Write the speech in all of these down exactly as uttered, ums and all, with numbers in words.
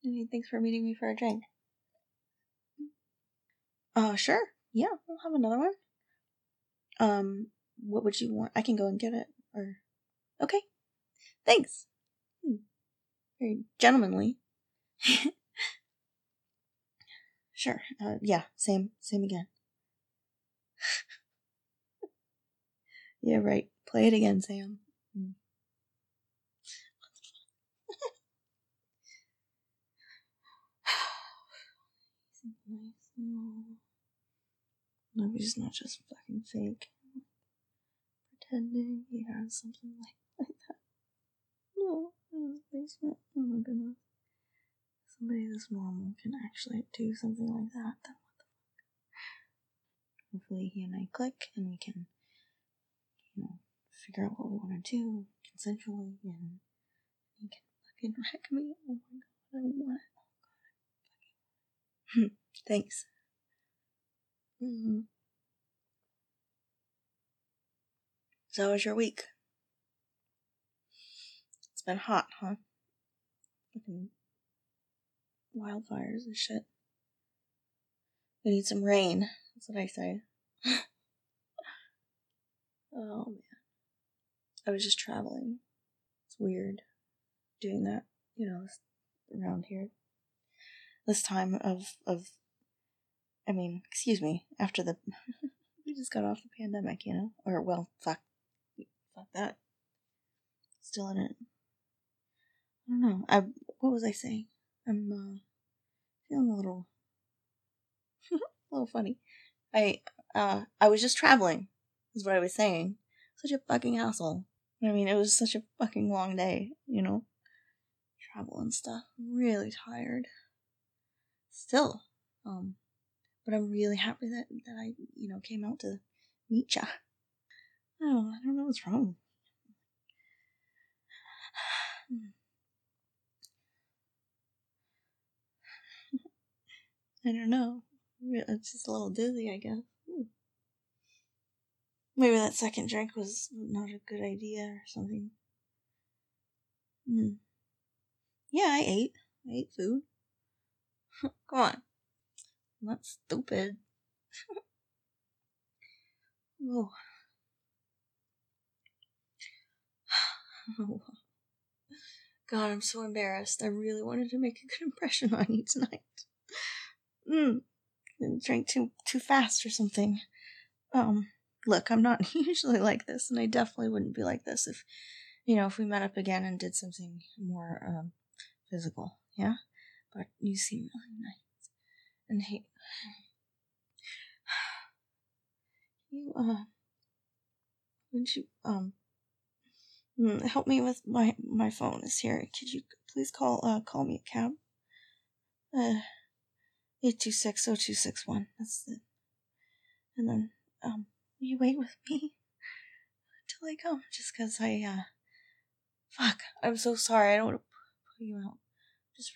Hey, thanks for meeting me for a drink. Uh, sure. Yeah, I'll have another one. Um, what would you want? I can go and get it. Or okay, thanks. Hmm. Very gentlemanly. Sure. Uh, yeah, same, same again. Yeah, right. Play it again, Sam. Hmm. Nice. Oh. Nobody's not just fucking fake. Pretending he has something like, like that. No, in his basement. Oh my goodness. Somebody this normal can actually do something like that. Then what the fuck? Hopefully he and I click and we can, you know, figure out what we want to do consensually and he can fucking wreck me. Oh my god, I want it. Thanks. Mm-hmm. So how was your week? It's been hot, huh? Fucking wildfires and shit. We need some rain. That's what I say. Oh man. I was just traveling. It's weird doing that, you know, around here. This time of, of I mean, excuse me, after the, we just got off the pandemic, you know? Or, well, fuck, fuck that. Still in it. I don't know. I, what was I saying? I'm, uh, feeling a little, a little funny. I, uh, I was just traveling, is what I was saying. Such a fucking hassle. I mean, it was such a fucking long day, you know? Travel and stuff. I'm really tired. Still. Um, but I'm really happy that, that I, you know, came out to meet ya. Oh, I don't know what's wrong. I don't know. It's just a little dizzy, I guess. Maybe that second drink was not a good idea or something. Mm. Yeah, I ate. I ate food. Come on. I'm not stupid. Oh. Oh. God, I'm so embarrassed. I really wanted to make a good impression on you tonight. Mm. And drank too too fast or something. Um, look, I'm not usually like this, and I definitely wouldn't be like this if, you know, if we met up again and did something more um physical. Yeah, but you seem really nice. And hey, you uh, would you um help me with my my phone is here. Could you please call uh call me a cab? Uh, eight two six oh two six one. That's it. And then um, will you wait with me till I come? Just cause I uh, fuck. I'm so sorry. I don't want to put you out. Just.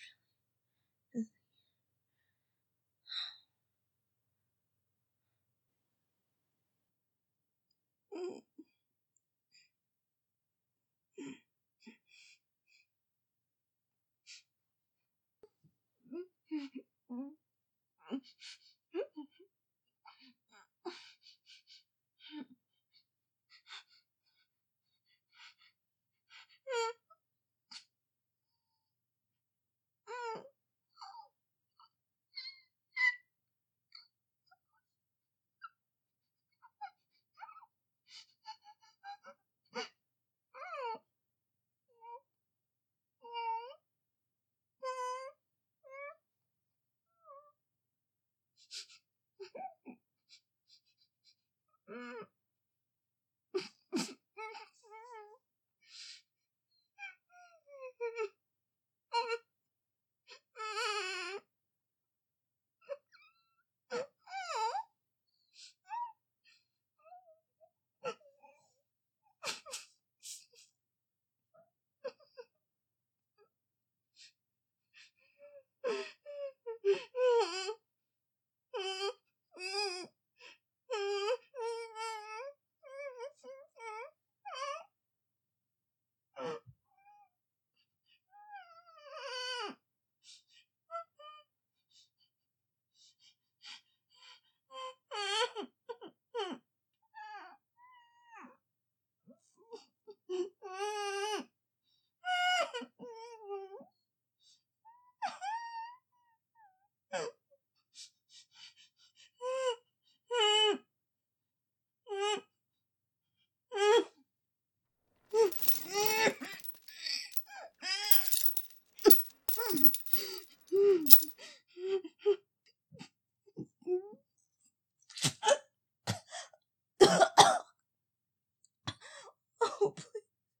Oh, please.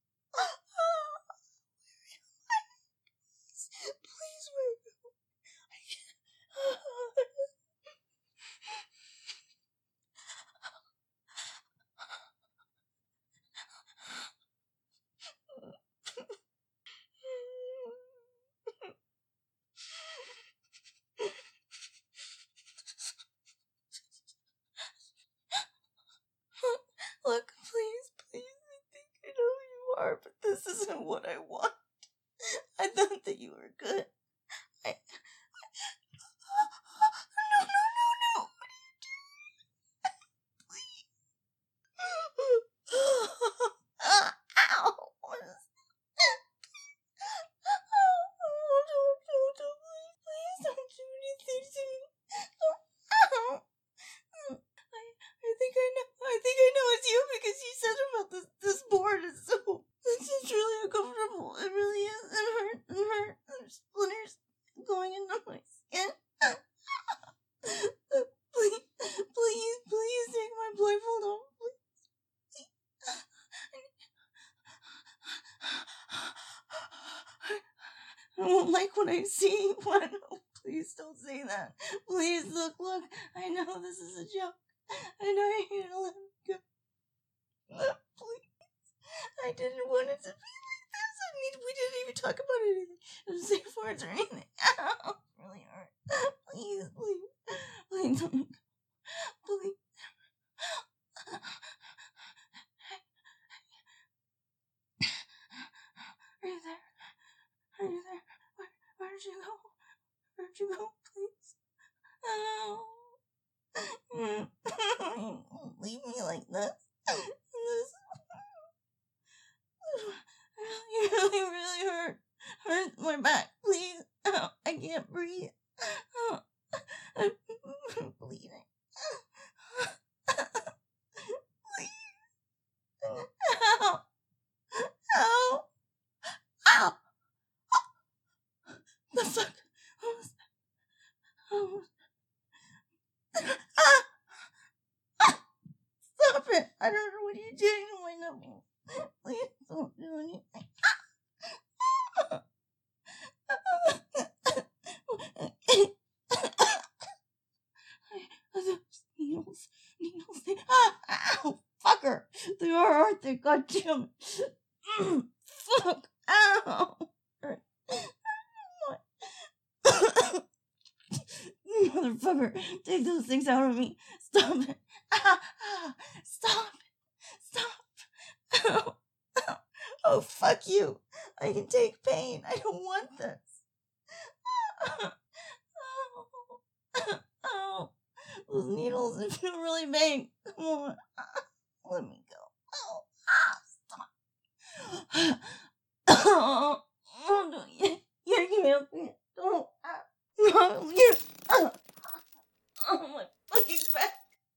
Please, where I can't. Look, please, please, I think I know who you are, but this isn't what I want. I thought that you were good. I... No, no, no, no. What are you doing? Please. Ow. What is that? Oh, don't, don't, don't, please. Please don't do anything to me. Oh, ow. I, I think I know. I think I know it's you because you said about this this board is so. It's just really uncomfortable. It really is. It hurts. It hurts. There's splinters going into my skin. Please, please, please take my blindfold off. Please. I won't like what I see. What? Please don't say that. Please look, look. I know this is a joke. I know you're gonna let me go. Please. I didn't want it to be like this. I mean, we didn't even talk about anything. Safe words or anything. Ow, it really hurt. Please, please. Please don't let me go. Please. Are you there? Are you there? Where, where'd you go? Where'd you go, please? Oh. Leave me like this. This. You really, really hurt. Hurt my back, please. Oh, I can't breathe. Oh, I'm bleeding. Please. Ow. Ow. Ow. The fuck? What was that? Oh. Ah! Ah! Stop it! I don't know what you're doing to my nipples. Please don't do anything. Ah! Those needles, needles, they, ah, ow, fucker, they are, aren't they? God damn it. Mm, fuck, ow. Motherfucker, take those things out of me. Stop it. Ah, ah, stop it. Stop. Ow, ow. Oh, fuck you. I can take pain. I don't want this. Ow. Ow. Those needles, they feel really big. Come on. Let me go. Oh, ah, stop. Oh, oh, no, you, you're giving up. Don't. Ah, no, you're. Oh, oh, my fucking back.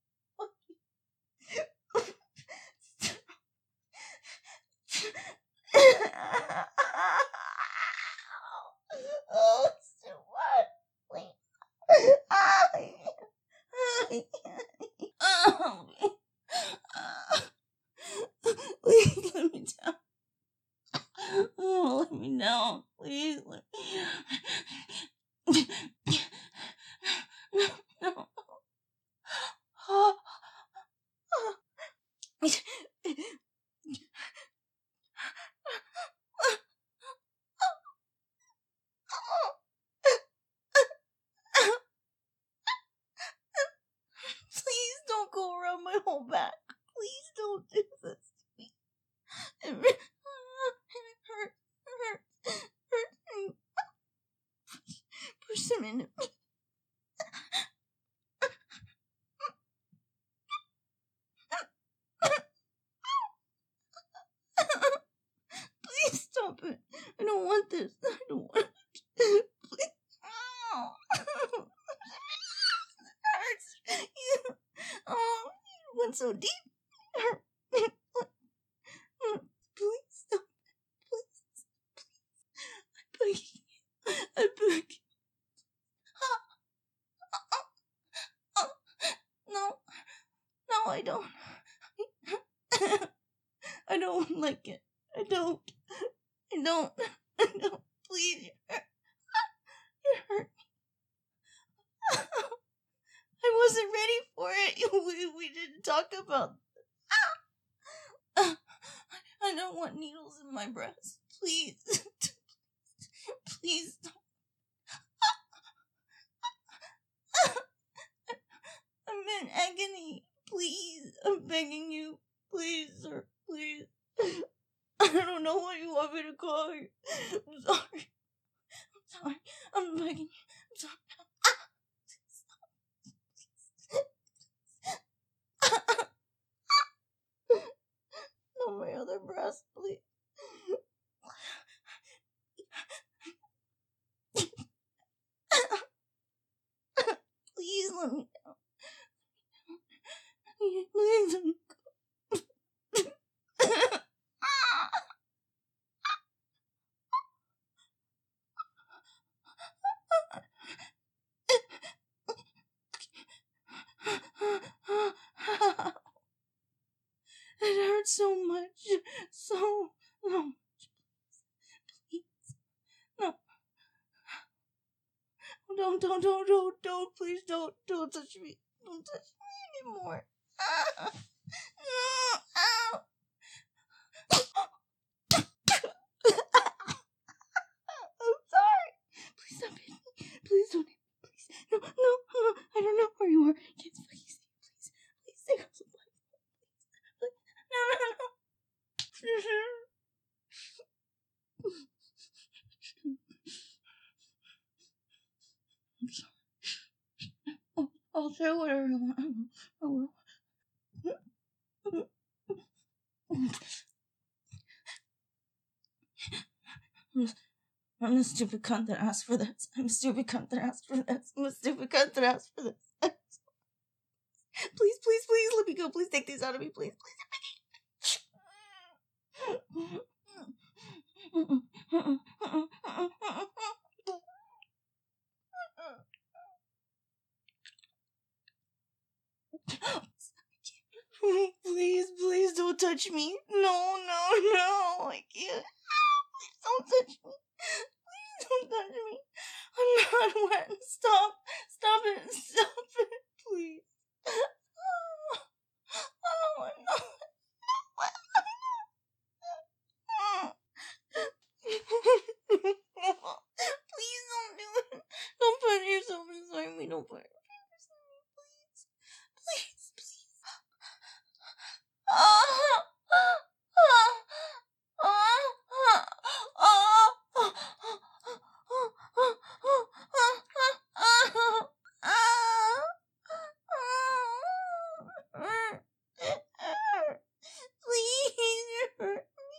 Oh, so what? Please. Ah, oh, please let me down. Oh, let me down. Please let me. No, no. Oh. Please don't go around my whole back. Please don't do this to me. It hurts. It hurts. It hurts. Push some into me. Please stop it. I don't want this. I don't want it. Please. Ow. It hurts. You, oh, you went so deep. Please stop. Please. Please. I beg you. I I don't. I don't like it. I don't. I don't. I don't. Please, you hurt. You hurt me. I wasn't ready for it. We, we didn't talk about I don't want needles in my breast. Please. Please don't. I'm in agony. Please. I'm begging you. Please, sir. Please. I don't know what you want me to call you. I'm sorry. I'm sorry. I'm begging you. I'm sorry. On my other breast, please. Please let me go. Please let me go. It hurts so much. So, so much. Please. No. Don't, don't, don't, don't, don't, please don't, don't touch me. Don't touch me anymore. Ah. No, ow. I'm sorry. Please don't hit me. Please don't hit me. Please. No, no, no. I don't know where you are. Kids, please. Please. Please stay close to me. Please. No, no, no. I'm sorry. Oh, I'll say whatever you want. I will. I'm a stupid cunt that asked for this. I'm a stupid cunt that asked for this. I'm a stupid cunt that asked for this. Please, please, please let me go. Please take these out of me. Please, please. Please, please don't touch me. No, no, no. I can't. Please don't touch me. Please don't touch me. I'm not wet. Stop. Stop it. Stop it. Please. Oh, I'm not. Please don't do it. Don't put yourself inside me. Don't put your fingers in me, please. Please, please. Ah, ah, ah, ah, ah, please, you hurt me.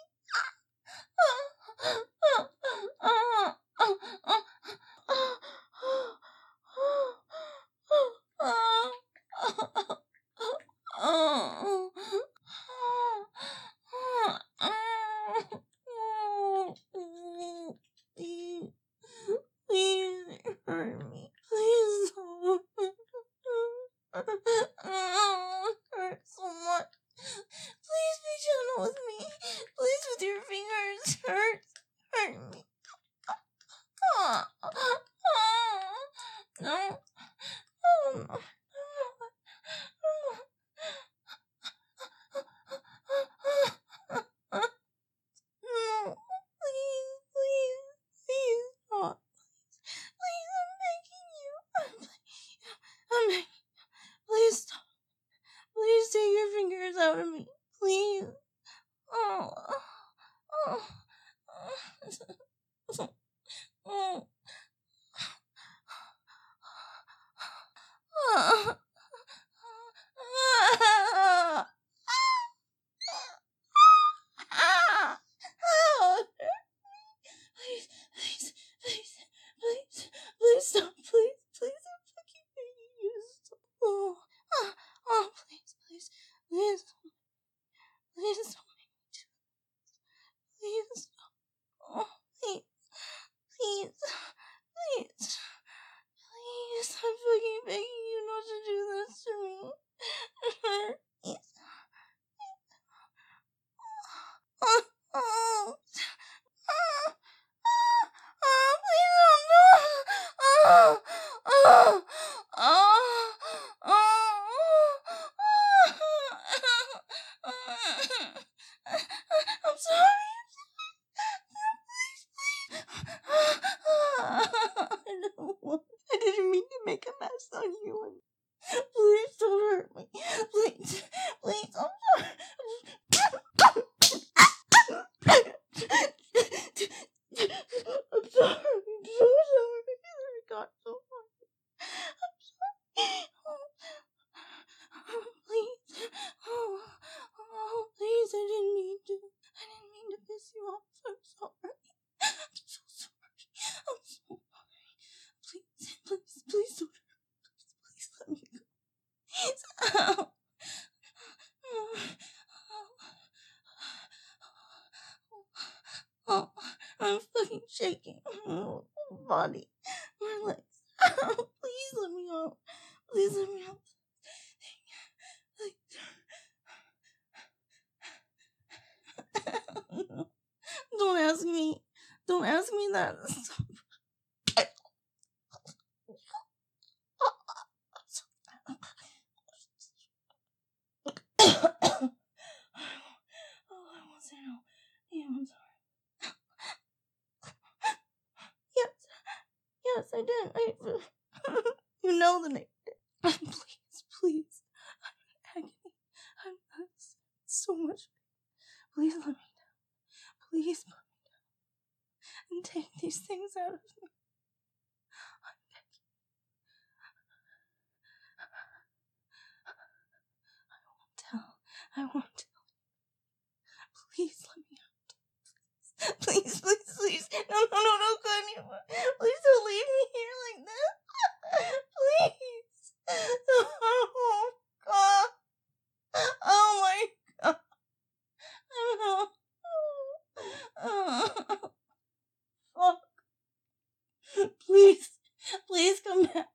Please, please hurt me. Please don't. Oh, it hurts so much. Please be gentle with me. Please, with your fingers. It hurts. Hurt me. Oh, oh, no. Oh, no. No, please, please, please, stop. Please, I'm begging I'm sorry. I didn't mean to make a mess on you. Please don't hurt me. Please, please, I'm sorry. I'm sorry. I'm so sorry. I got so sorry. I'm sorry. Oh, please. Oh, oh, please. I didn't mean to. I didn't mean to piss you off. I'm sorry. I'm so sorry. I'm so sorry. Please, please, please don't hurt me. Please, please let me go. Please. Oh, I'm fucking shaking. Oh, body. My legs. Please let me out. Please let me out. Don't ask me. Don't ask me that. Oh, I won't say no. Yeah, I'm sorry. Yes. Yes, I did. I, you know the name. Please, please. I'm in agony. I'm in so much pain. Please let me down. Please put me down. And take these things out of me. I'm begging. I won't tell. I won't tell. Please let me out. Please, please, please. No, no, no, don't go anywhere. Please don't leave me here like this. Please. Oh, God. Oh, my God. Oh, oh. Fuck. Please, please come back.